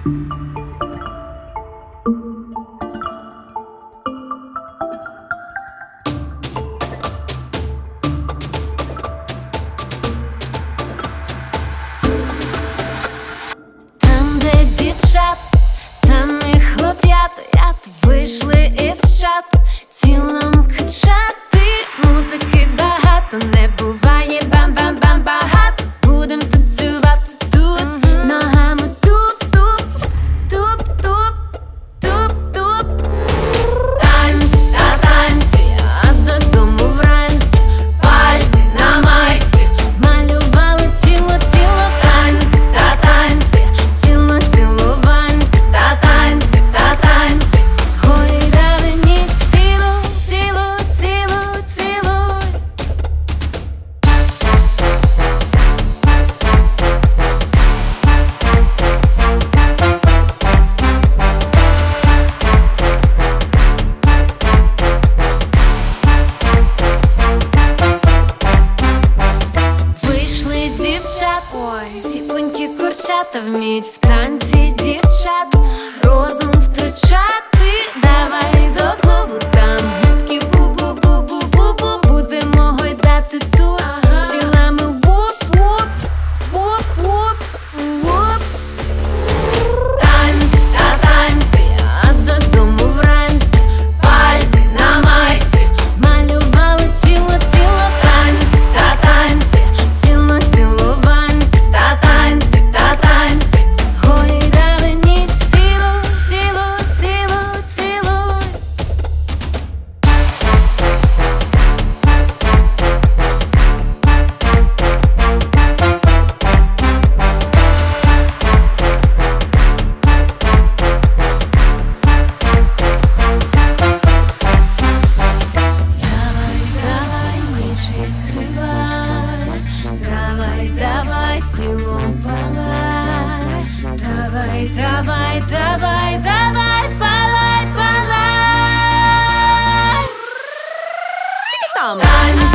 Там і хлоп'ята вийшли із чату, тілом качати, музики багато, не буває бам-бам-бам багато. Будем танцювати тут, ногами туп-туп, туп-туп, туп-туп. Танці та танці, а додому вранці, пальці на майці, малювали тіло-тіло. Танці та танці, ціло-цілуванці, та танці, та танці, гойдали ніч цілу, цілу, цілу, цілуй. Вийшли дівчат, ціпонькі курчата, вміють в танці дівчат розум втрачати. Давай до клубу, там губки бу-бу-бу-бу-бу-бу, будемо гойдати тут, тілами вуп-вуп, вуп-вуп, вуп. Танці та танці, а додому вранці, пальці на майці, малювали тіло-тіло. Танці та танці, ціло-цілуванці, та танці, та танці, гойдали ніч цілу, цілу, цілу, цілуй. Давай, ніч відкривай, давай, тілом палай, давай, палай, палай. Тільки там.